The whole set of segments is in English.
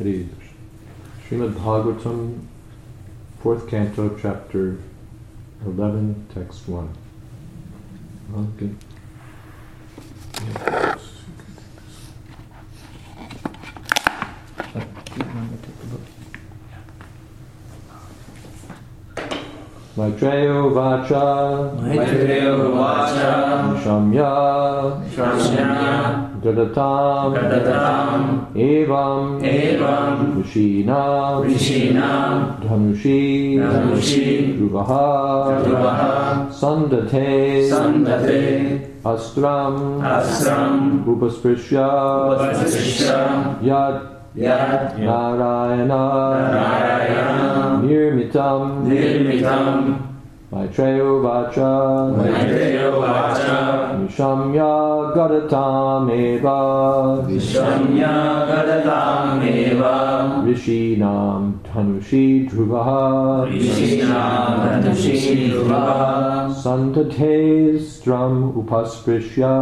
Hare Krishna. Srimad Bhagavatam, 4th Canto, Chapter 11, Text 1. Okay. Maitreya Vacha Shamya Gadatam Evam Rishina Dhanushi Dhruvaha Sandate Astram Upasprisya Yad Narayana Nirmitam Maitreya Vacha Nishamya Gadatam Eva Rishinam Dhanushi Dhruvaha Sandate Stram Upasprisya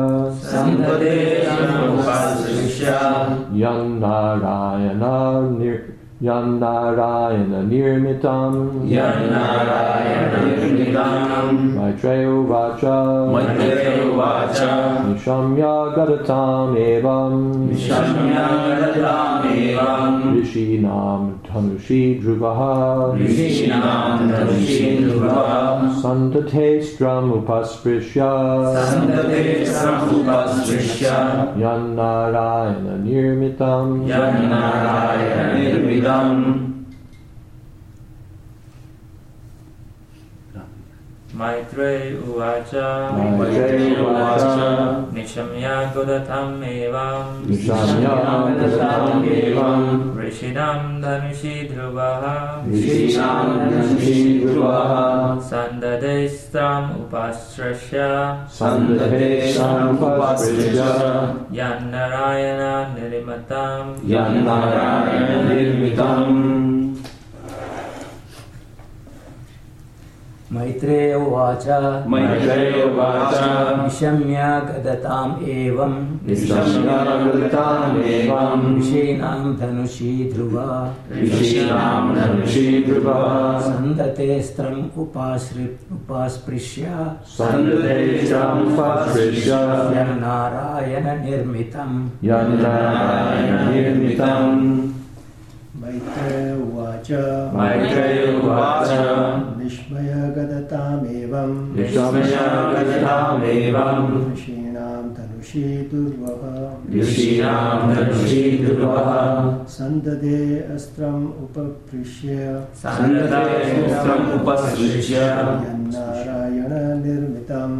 Yan Narayana Nirmitam Maitreya Vacha Nishamya Gadatam Evam Rishinam Dhanushi Dhruvaha Sandate Stram Upasprisya Yan Narayana Nirmitam Maitreya Uvacha Nishamya Gadatam Evam Rishinam Dhanushi Dhruvaha Sandade Stram Upastrasya Yan Narayana Nirmitam Maitreya Uvacha Nishamya Gadatam Evam Rishinam Dhanushi Dhruva Sandate Stram Upasprisya Yan Narayana Nirmitam Maitreya Uvacha Nishmaya Gadatam Evam Rishinam Dhanushi Durvaha Sandade Astram Upaprisya Yan Narayana Nirmitam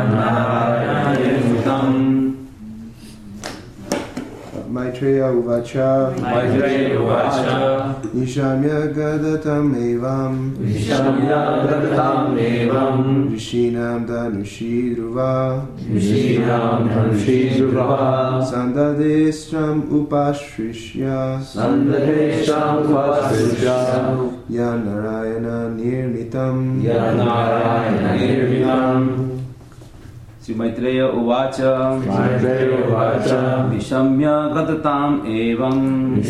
Maitreya Uvacha Nishamya Gadatam Evam Rishinam Dhanushi Dhruva Sandade Stram Upashrishya Yan Narayana Nirmitam Maitreya Uvacha Nishamya Gadatam Evam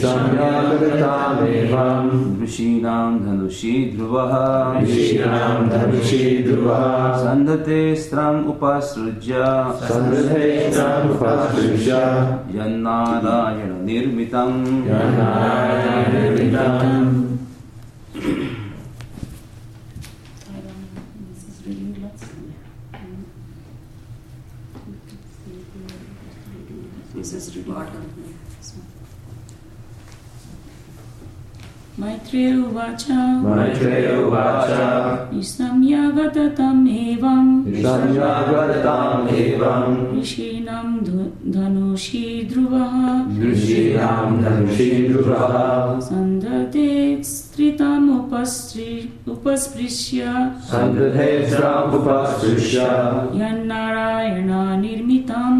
Rishinam Dhanushi Dhruvaha Sandate Stram Upasrujya Yan Narayana Nirmitam This is recorded. Maitreya Uvacha Nishamya Gadatam Evam Rishinam Dhanushi Dhruvaha Sandate Stritam Upasprisya Yan Narayana Nirmitam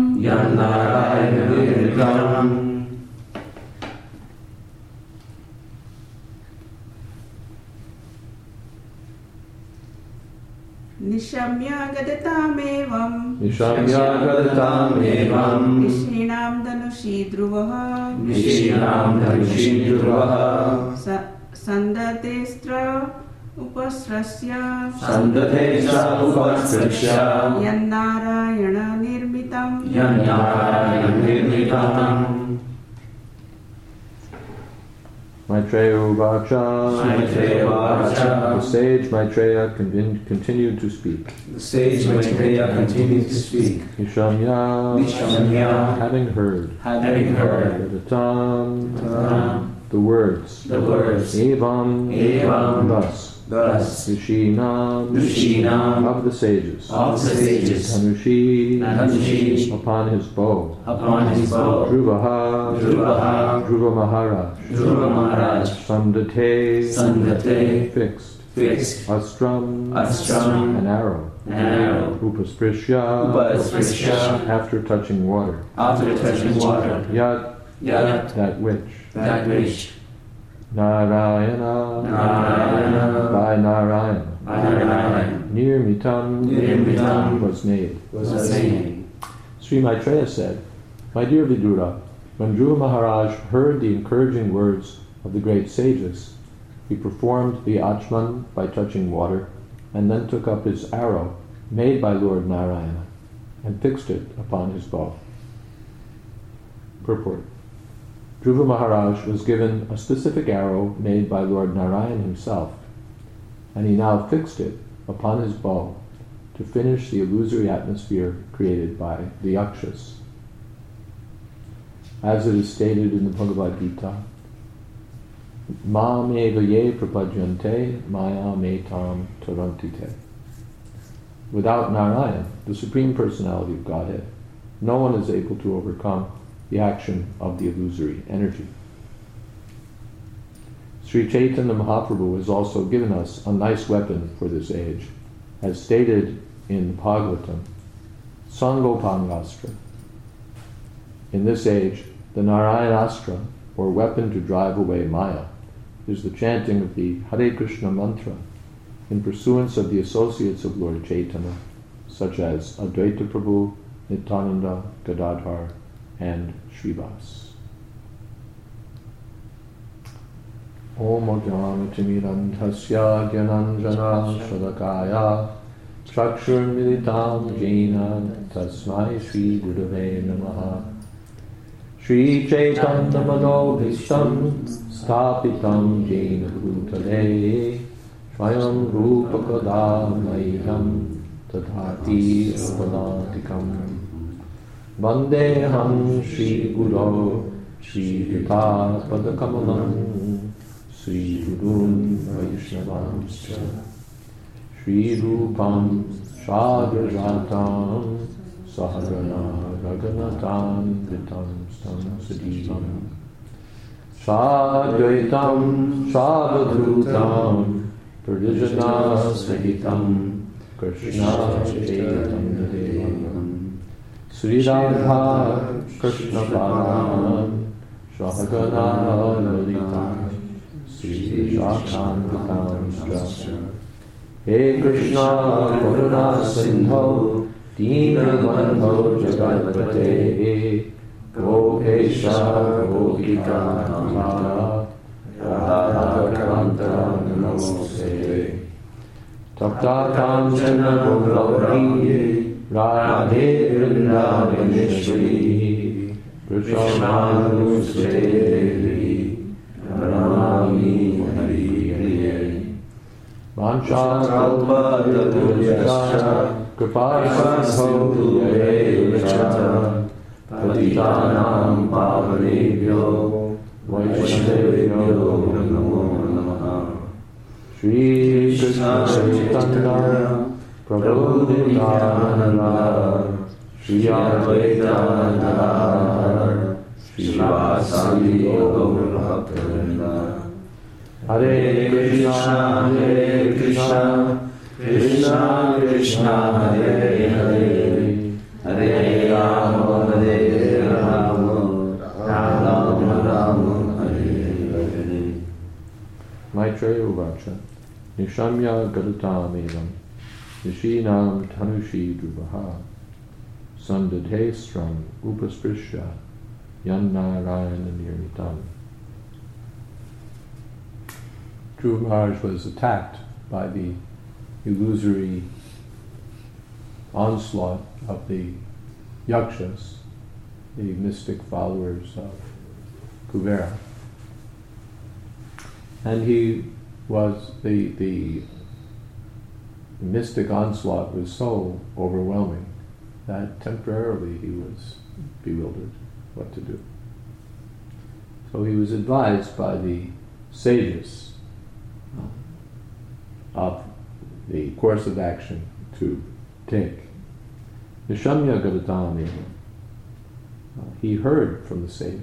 Nishamya gadatamevam Nishamya gadatamevam Rishinam dhanushi dhruvaha Rishinam dhanushi dhruvaha Sandate upasrasya Sandate upasrasya Yannarayana nirmitam Yannarayana nirmitam Maitreya Uvacha. Maitreya Uvacha. The sage Maitreya continued to speak. The sage Maitreya continued to speak. Nishamya. Having heard. Gadatam. The words. Evam. Thus. Rishinam. Of the sages. Dhanushi. Upon his bow. Dhruvaha. Dhruva Maharaj. Sandate. Fixed. Astram. An arrow. Upasprisya. After touching water. Yat. That which. Narayana. By Narayana. Nirmitam. Was made. Sri Maitreya said, My dear Vidura, when Dhruva Maharaj heard the encouraging words of the great sages, he performed the Achman by touching water, and then took up his arrow, made by Lord Narayana, and fixed it upon his bow. Purport. Dhruva Maharaj was given a specific arrow made by Lord Narayan himself, and he now fixed it upon his bow to finish the illusory atmosphere created by the Yakshas. As it is stated in the Bhagavad Gita, Mam eva ye prapajyante maya metam tarantite. Without Narayan, the Supreme Personality of Godhead, no one is able to overcome the action of the illusory energy. Sri Chaitanya Mahaprabhu has also given us a nice weapon for this age, as stated in Bhagavatam, Sangopangastra. In this age, the Narayanastra, or weapon to drive away Maya, is the chanting of the Hare Krishna mantra in pursuance of the associates of Lord Chaitanya, such as Advaita Prabhu, Nityananda, Gadadhar, and Srivas. Om Ajnanatimirandhasya Gyananjana Shalakaya Chakshur Militam Jena Tasmai Shri Gurave Namaha Shri Chaitanya Manobhishtam Sthapitam Jena Bhutale Swayam Rupa Kadamaiham Tadhati Upanadikam Vandeham Shri Guru Shri Vita Padakamalam Sri Gurun Vaishnavamscha Shri Rupam Shadrajatam Sahagana Raganatam Vitam Stam Sadivam Shadvaitam Shadadhutam Pradijana Sahitam Krishna Chaitanya Devam Sri Radha Krishna Param Shahagana Lalitam Sri Shakhantam He Krishna Karuna Sindho Deenabandho Jagatpate Gopesha Gopika Namara Radha Kanta Namaste Tapta Kanchana Gauri Radhe Vrindavaneshwari Krishnanusute Devi Pranamami Hari Hari Vancha Kalpa Kripasindho Yevcha Patitanam Pavanebhyo Vaishnavebhyo Namo Namaha Shri Krishna Chaitanya Prabhu Nityananda Shri Advaita Gadadhar Srivasadi Gaura Bhaktivinoda Hare Krishna Krishna Krishna Hare Hare Hare Rama Hare Rama Rama Rama Hare Hare Maitreya Uvacha Nishamya Gadatam Evam Nishinam tanushi druvaha sandadhestram upasprisya yannarayana nirmitam. Dhruva Maharaj was attacked by the illusory onslaught of the yakshas, the mystic followers of Kuvera. And he was, the mystic onslaught was so overwhelming that temporarily he was bewildered what to do. So he was advised by the sages of the course of action to take. Nishamya Gadatami, he heard from the sages.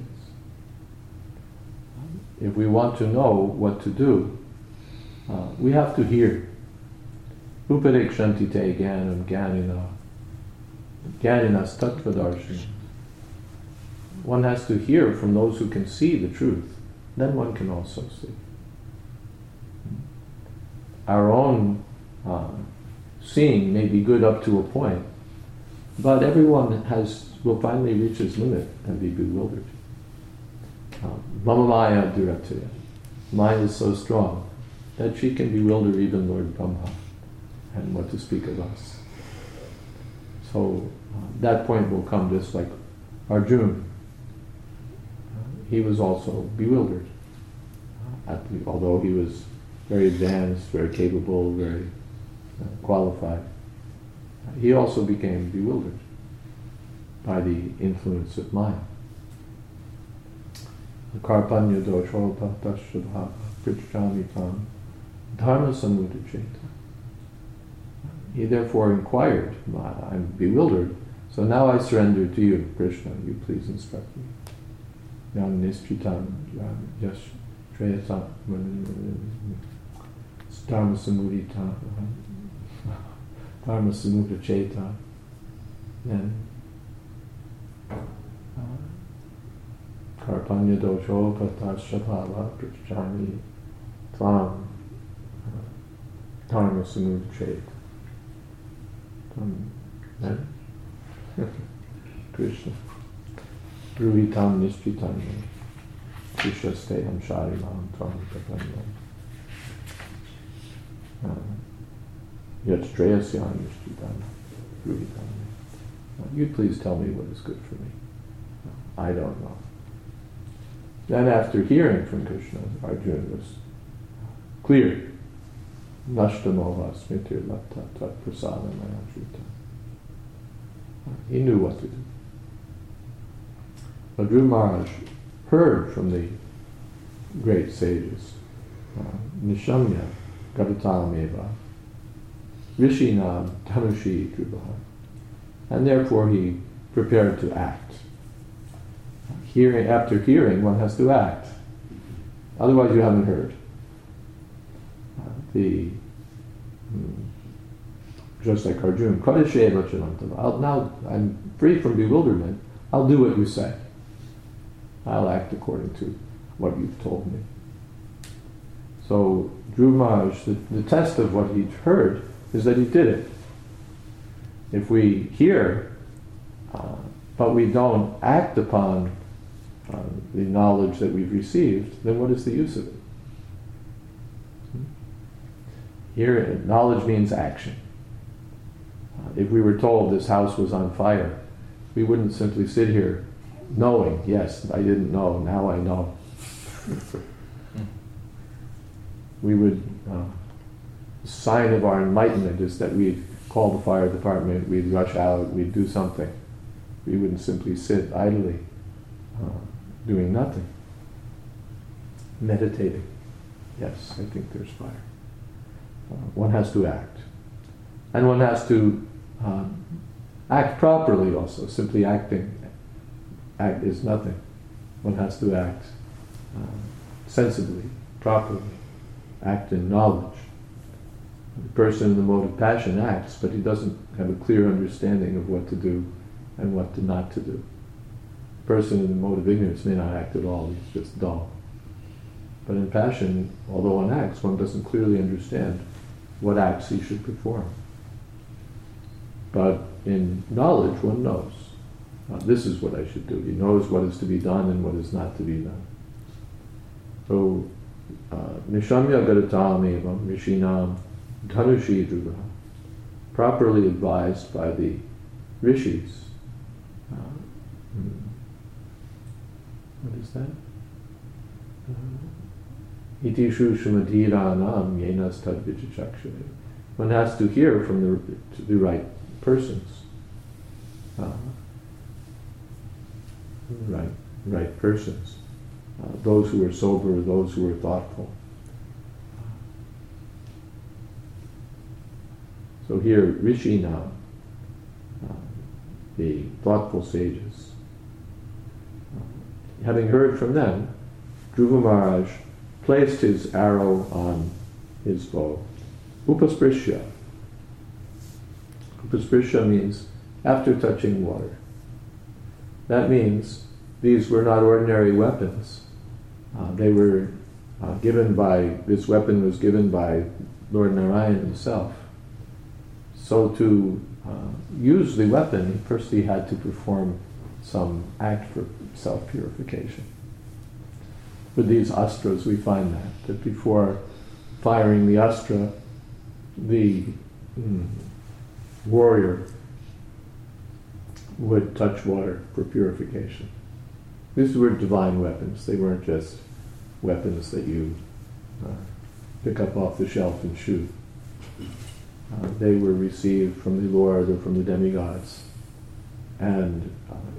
If we want to know what to do, we have to hear. Upadekshanti te gyanam gyaninas tattvadarshana. One has to hear from those who can see the truth. Then one can also see. Our own seeing may be good up to a point, but everyone will finally reach his limit and be bewildered. Mama Maya Duratya. Maya is so strong that she can bewilder even Lord Brahma, and what to speak of us. So that point will come just like Arjuna. He was also bewildered, although he was very advanced, very capable, very qualified. He also became bewildered by the influence of Maya. Karpanya doshopa tashabha prichamitam dharma samudacheta. He therefore inquired, I'm bewildered, so now I surrender to you, Krishna, you please instruct me. Yam nischitam yash treyatam dharma samudita dharma samudacheta. Then Karpanya dosho patashabhava prichami tvam dharma samudacheta. Then Krishna Bruhitam nishpitam Krishasteham sharimam tvam tapanyam Yatstreyasyan nishpitam Bruhitam. You please tell me what is good for me. I don't know. Then after hearing from Krishna, Arjuna was clear. Nashtamoha smitir latta tat prasadam ayajrita. He knew what to do. But Dhruva Maharaj heard from the great sages, Nishamya Gadatameva, Rishinam Tanushi Dhruvaha. And therefore he prepared to act. After hearing, one has to act. Otherwise you haven't heard. Just like Arjuna, now I'm free from bewilderment, I'll do what you say. I'll act according to what you've told me. So Dhruva Maharaj, the test of what he'd heard is that he did it. If we hear, but we don't act upon the knowledge that we've received, then what is the use of it? Here, knowledge means action. If we were told this house was on fire, we wouldn't simply sit here knowing, yes, I didn't know, now I know. We would, the sign of our enlightenment is that we'd call the fire department, we'd rush out, we'd do something. We wouldn't simply sit idly, doing nothing. Meditating. Yes, I think there's fire. One has to act. And one has to act properly also. Simply act is nothing. One has to act sensibly, properly, act in knowledge. The person in the mode of passion acts, but he doesn't have a clear understanding of what to do and what to not to do. The person in the mode of ignorance may not act at all, he's just dull. But in passion, although one acts, one doesn't clearly understand what acts he should perform. But in knowledge, one knows. This is what I should do. He knows what is to be done and what is not to be done. So, Nishamya Gadatam Evam Rishinam Dhanushi Dhruva, properly advised by the rishis. What is that? Itishu Shumadhiranam Yenas Tadvichachakshave. One has to hear from the right persons. Right persons. Those who are sober, those who are thoughtful. So here, Rishi now, the thoughtful sages. Having heard from them, Dhruva Maharaj placed his arrow on his bow. Upasprishya. Upasprishya means after touching water. That means these were not ordinary weapons. They were this weapon was given by Lord Narayan himself. So to use the weapon, he firstly had to perform some act for self-purification. With these astras, we find that before firing the astra, the warrior would touch water for purification. These were divine weapons. They weren't just weapons that you pick up off the shelf and shoot. They were received from the Lord or from the demigods, and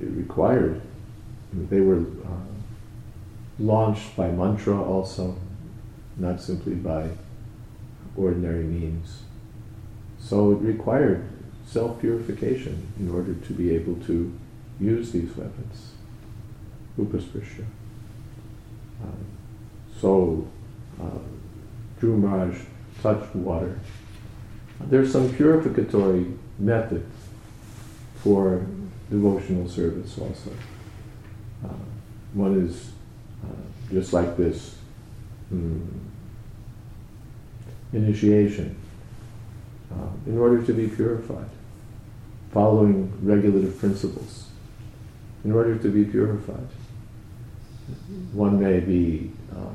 they were launched by mantra also, not simply by ordinary means. So it required self-purification in order to be able to use these weapons. Upasprishya. So Dhruva Maharaj touched water. There's some purificatory method for devotional service also. One is just like this initiation, in order to be purified, following regulative principles, in order to be purified. One may be,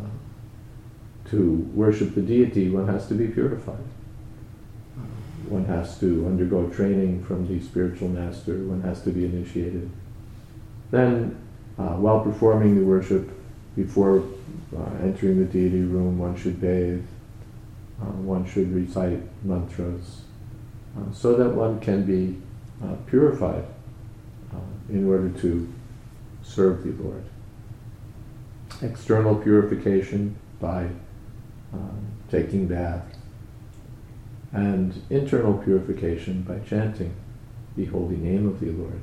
to worship the deity, one has to be purified. One has to undergo training from the spiritual master, one has to be initiated. Then, while performing the worship, before entering the deity room, one should bathe, one should recite mantras, so that one can be purified in order to serve the Lord. External purification by taking bath, and internal purification by chanting the holy name of the Lord.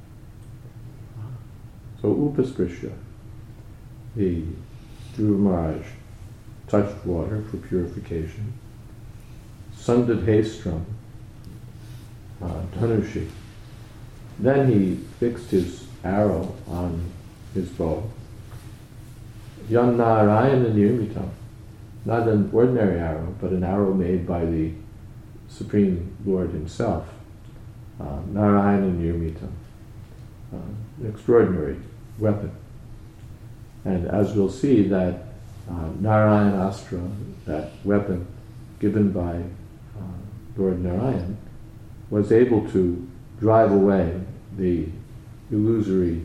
So Upasprishya, the Dhruva Maharaj touched water for purification. Sandadhestram, Dhanushi. Then he fixed his arrow on his bow. Yan Narayana Nirmitam. Not an ordinary arrow, but an arrow made by the Supreme Lord himself. Narayana Nirmitam. Extraordinary weapon. And as we'll see, that Narayanastra, that weapon given by Lord Narayan, was able to drive away the illusory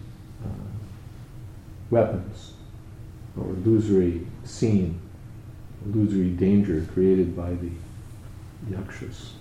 weapons, or illusory scene, illusory danger created by the yakshas.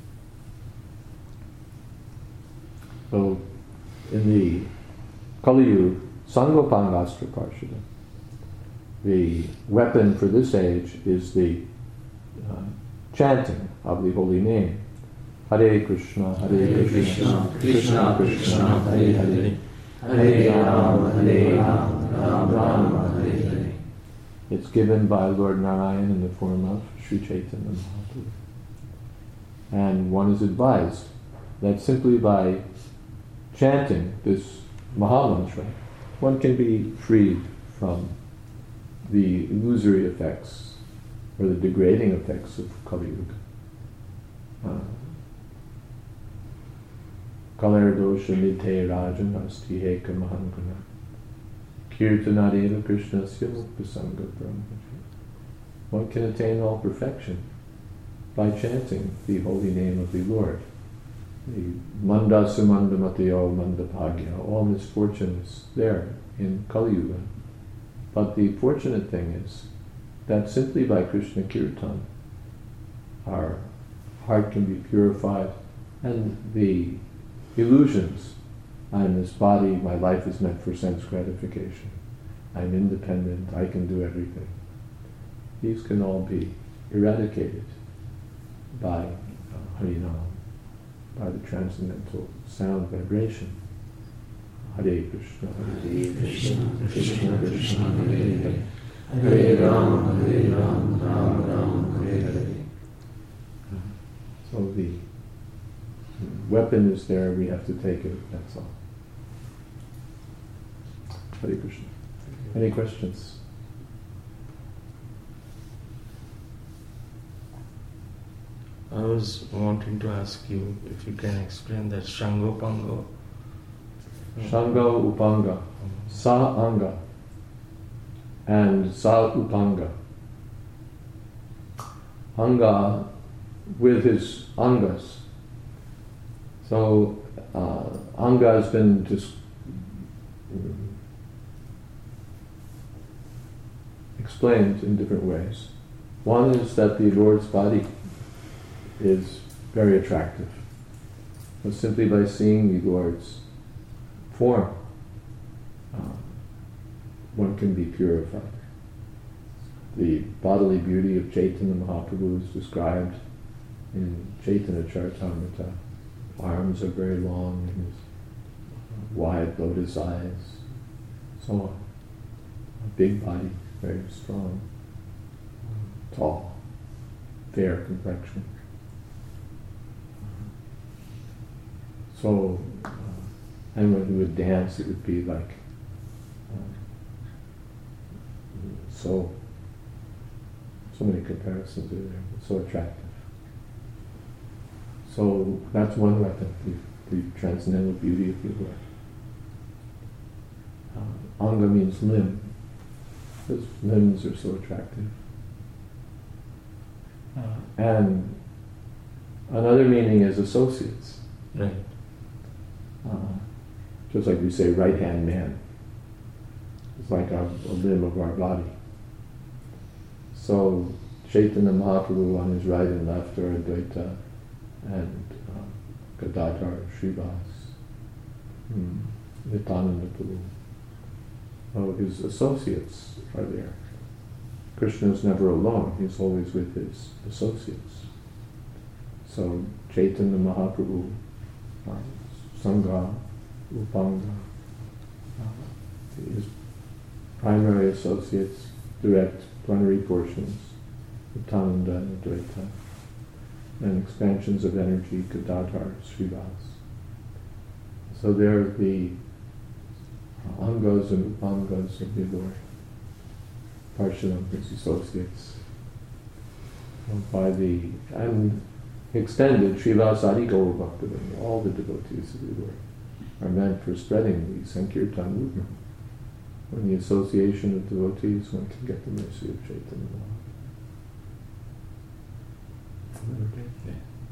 So, in the Kali Yuga, Sangopangastra Parshada, the weapon for this age is the chanting of the holy name. Hare Krishna, Hare Krishna, Krishna Krishna, Hare Hare, Hare Rama, Hare Rama, Rama Rama, Hare Hare. It's given by Lord Narayan in the form of Sri Chaitanya Mahaprabhu. And one is advised that simply by chanting this Mahamantra, one can be freed from the illusory effects or the degrading effects of Kali Yuga. Kalardosha nite rajan asti heka mahangana. Kirtanadeva Krishnasya muktasanga brahma. One can attain all perfection by chanting the holy name of the Lord. The manda sumanda matayo manda bhagya, all misfortune is there in Kali Yuga. But the fortunate thing is that simply by Krishna Kirtan, our heart can be purified, and the illusions, I'm this body, my life is meant for sense gratification, I'm independent, I can do everything. These can all be eradicated by Harinam, by the transcendental sound vibration. Hare Krishna, Hare Krishna, Krishna Krishna, Hare Hare, Hare Rama, Rama Rama, Hare Hare. So the weapon is there, we have to take it, that's all. Hare Krishna. Any questions? I was wanting to ask you if you can explain that Shango-Pango. Shango Upanga, Sa Anga, and Sa Upanga. Anga with his Angas. So Anga has been just explained in different ways. One is that the Lord's body is very attractive. So simply by seeing the Lord's form, one can be purified. The bodily beauty of Chaitanya Mahaprabhu is described in Chaitanya Charitamrita. Arms are very long, and his wide lotus eyes, so on. A big body, very strong, tall, fair complexion. So, anyone who would dance, it would be like so many comparisons are there, so attractive. So that's one weapon, the transcendental beauty of the Lord. Anga means limb. His limbs are so attractive. And another meaning is associates. Right. Just like we say right-hand man. It's like a limb of our body. So Chaitanya Mahaprabhu on his right and left are Advaita and Gadadhar, Srivas, Nityananda Prabhu. Oh, his associates are there. Krishna is never alone, he's always with his associates. So Chaitanya Mahaprabhu, Sangha, Upanga, his primary associates, direct plenary portions, Nityananda and Advaita, and expansions of energy, Gadadhar, Srivas. So they're the Angas and Upangas of the Lord. Parshanam, his associates. And extended, Srivas Adi Gaur Bhaktivinoda, all the devotees of the Lord are meant for spreading the Sankirtan movement. When the association of devotees, one can get the mercy of Chaitanya Mahaprabhu.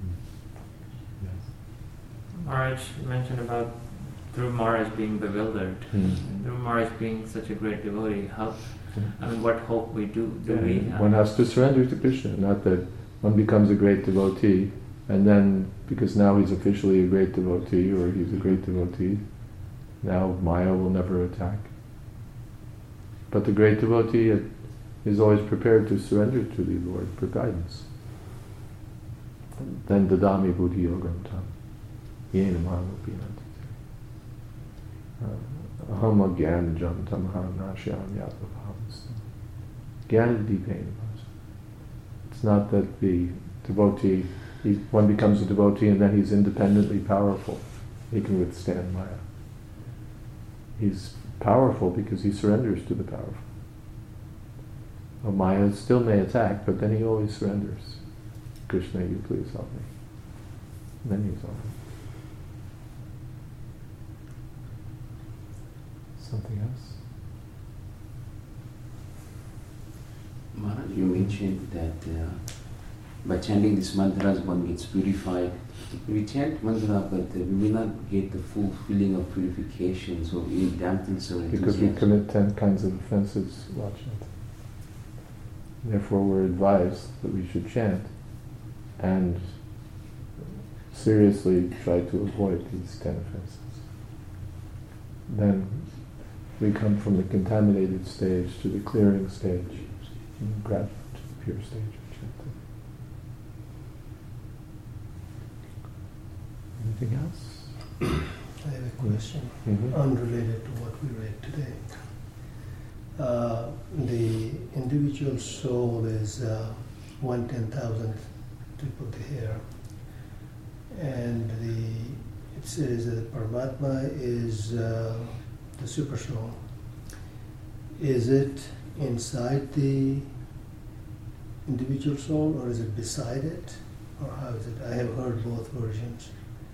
Maharaj mentioned about Dhruv Maharaj being bewildered. Dhruv Maharaj being such a great devotee, what hope we do we have? One has to surrender to Krishna, not that one becomes a great devotee and then, because now he's officially a great devotee or he's a great devotee, now Maya will never attack. But the great devotee is always prepared to surrender to the Lord for guidance. Then dadami buddhi yogam tam yena manopi nantite aham agyanajam tamaham nashyam yatmabhavastam. Gyan dipena. It's not that the devotee, one becomes a devotee and then he's independently powerful. He can withstand Maya. He's powerful because he surrenders to the powerful. Well, Maya still may attack, but then he always surrenders. Krishna, you please help me. And then he's on. Something else? Maharaj, you mentioned that by chanting these mantras one gets purified. We chant mantra, but we will not get the full feeling of purification, so it dampens our enthusiasm. Because we commit 10 kinds of offenses while chanting. Therefore, we're advised that we should chant and seriously try to avoid these 10 offenses. Then we come from the contaminated stage to the clearing stage, and gradually to the pure stage of chanting. Anything else? I have a question, unrelated to what we read today. The individual soul is 1/10,000th tip of the hair, and it says that Paramatma is the super soul. Is it inside the individual soul, or is it beside it, or how is it? I have heard both versions.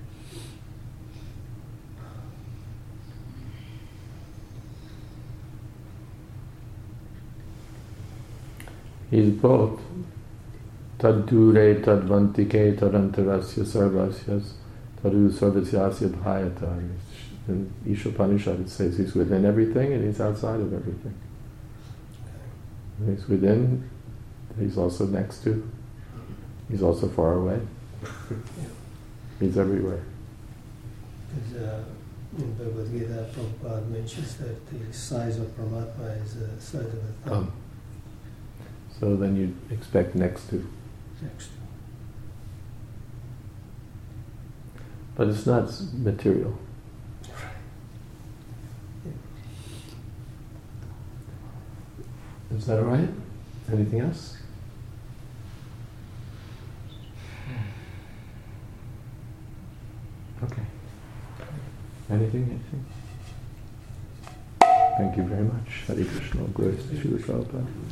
He's both. Tad dure, tad vantike, tad antarasya sarvasyas, tadu sarvasyasya bhayata. In Ishopanishad it says he's within everything and he's outside of everything. He's within, he's also next to, he's also far away. He's everywhere. Because in Bhagavad Gita, Prabhupada mentions that the size of Paramatma is the size of a thumb. So then you expect next to. Next to. But it's not material. Is that all right? Anything else? Okay. Anything? Thank you very much. Hare Krishna. Glory to Srila Prabhupada.